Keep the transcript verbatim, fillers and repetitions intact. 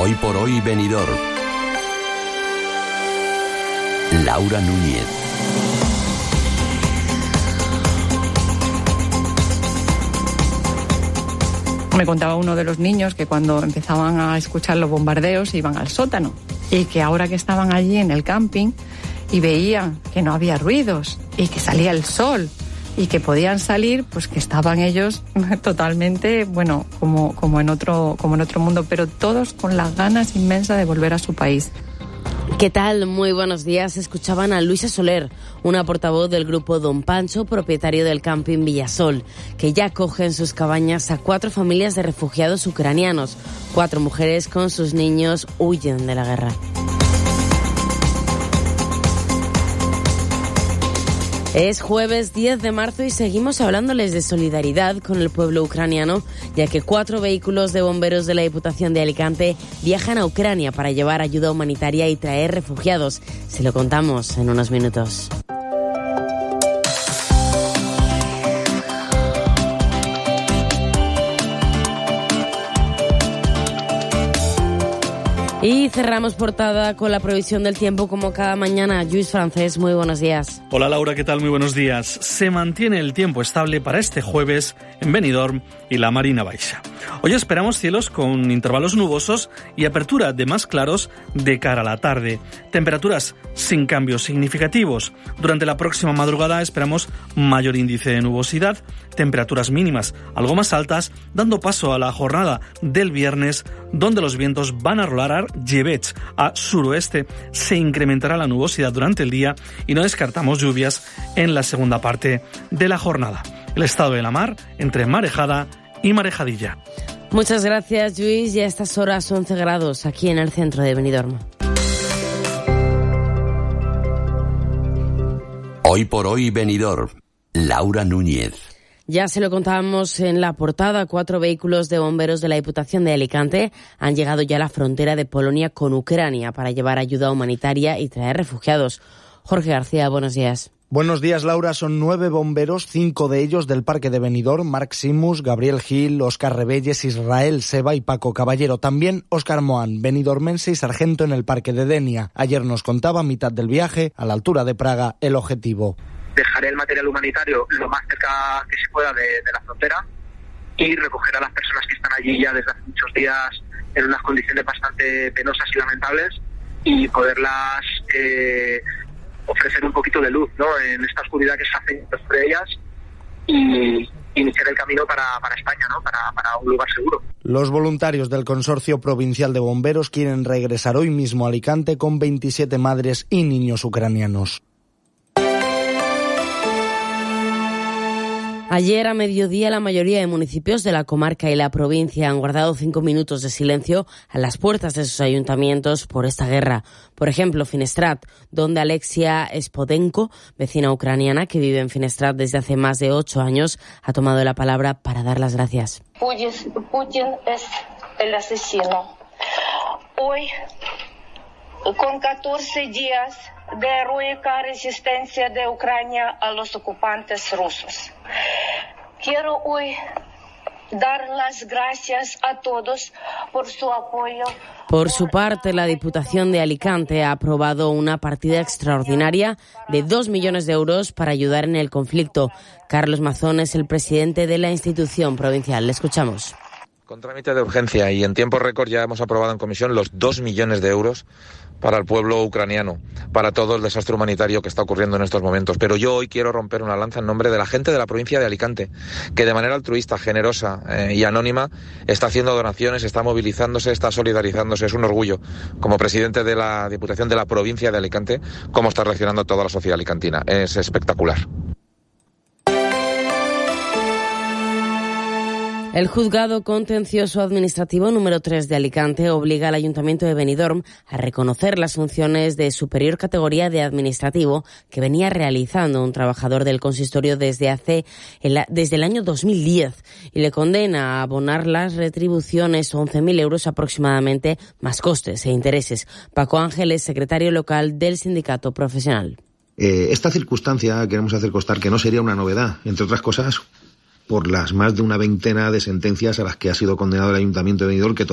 Hoy por hoy Benidorm. Laura Núñez. Me contaba uno de los niños que cuando empezaban a escuchar los bombardeos iban al sótano y que ahora que estaban allí en el camping y veían que no había ruidos y que salía el sol y que podían salir, pues que estaban ellos totalmente, bueno, como, como en otro, como en otro mundo, pero todos con las ganas inmensas de volver a su país. ¿Qué tal? Muy buenos días. Escuchaban a Luisa Soler, una portavoz del grupo Don Pancho, propietario del camping Villasol, que ya acoge en sus cabañas a cuatro familias de refugiados ucranianos. Cuatro mujeres con sus niños huyen de la guerra. Es jueves diez de marzo y seguimos hablándoles de solidaridad con el pueblo ucraniano, ya que cuatro vehículos de bomberos de la Diputación de Alicante viajan a Ucrania para llevar ayuda humanitaria y traer refugiados. Se lo contamos en unos minutos. Y cerramos portada con la previsión del tiempo como cada mañana. Lluís Francés, muy buenos días. Hola Laura, ¿qué tal? Muy buenos días. Se mantiene el tiempo estable para este jueves en Benidorm y la Marina Baixa. Hoy esperamos cielos con intervalos nubosos y apertura de más claros de cara a la tarde. Temperaturas sin cambios significativos. Durante la próxima madrugada esperamos mayor índice de nubosidad, temperaturas mínimas algo más altas, dando paso a la jornada del viernes, donde los vientos van a rolar a llevech a suroeste. Se incrementará la nubosidad durante el día y no descartamos lluvias en la segunda parte de la jornada. El estado de la mar entre marejada y marejadilla. Muchas gracias, Lluís. Y a estas horas once grados aquí en el centro de Benidorm. Hoy por hoy Benidorm. Laura Núñez. Ya se lo contábamos en la portada, cuatro vehículos de bomberos de la Diputación de Alicante han llegado ya a la frontera de Polonia con Ucrania para llevar ayuda humanitaria y traer refugiados. Jorge García, buenos días. Buenos días, Laura. Son nueve bomberos, cinco de ellos del Parque de Benidorm: Marc Simus, Gabriel Gil, Óscar Rebelles, Israel Seba y Paco Caballero. También Óscar Moán, benidormense y sargento en el Parque de Denia. Ayer nos contaba, a mitad del viaje, a la altura de Praga, el objetivo. Dejaré el material humanitario lo más cerca que se pueda de, de la frontera y recoger a las personas que están allí ya desde hace muchos días en unas condiciones bastante penosas y lamentables y poderlas eh, ofrecer un poquito de luz, ¿no?, en esta oscuridad que se hace sobre ellas y iniciar el camino para, para España, ¿no?, para, para un lugar seguro. Los voluntarios del Consorcio Provincial de Bomberos quieren regresar hoy mismo a Alicante con veintisiete madres y niños ucranianos. Ayer a mediodía la mayoría de municipios de la comarca y la provincia han guardado cinco minutos de silencio a las puertas de sus ayuntamientos por esta guerra. Por ejemplo, Finestrat, donde Alexia Spodenko, vecina ucraniana que vive en Finestrat desde hace más de ocho años, ha tomado la palabra para dar las gracias. Putin es el asesino. Hoy, con catorce días de heroica resistencia de Ucrania a los ocupantes rusos, quiero hoy dar las gracias a todos por su apoyo. Por su parte, la Diputación de Alicante ha aprobado una partida extraordinaria de dos millones de euros para ayudar en el conflicto. Carlos Mazón es el presidente de la institución provincial. Le escuchamos. Con trámite de urgencia y en tiempo récord ya hemos aprobado en comisión los dos millones de euros para el pueblo ucraniano, para todo el desastre humanitario que está ocurriendo en estos momentos. Pero yo hoy quiero romper una lanza en nombre de la gente de la provincia de Alicante, que de manera altruista, generosa eh, y anónima está haciendo donaciones, está movilizándose, está solidarizándose. Es un orgullo, como presidente de la Diputación de la provincia de Alicante, cómo está reaccionando toda la sociedad alicantina. Es espectacular. El Juzgado Contencioso Administrativo número tres de Alicante obliga al Ayuntamiento de Benidorm a reconocer las funciones de superior categoría de administrativo que venía realizando un trabajador del consistorio desde hace el, desde el año dos mil diez y le condena a abonar las retribuciones, once mil euros aproximadamente, más costes e intereses. Paco Ángeles, secretario local del sindicato profesional. Eh, esta circunstancia queremos hacer constar que no sería una novedad, entre otras cosas, por las más de una veintena de sentencias a las que ha sido condenado el Ayuntamiento de Benidorm, que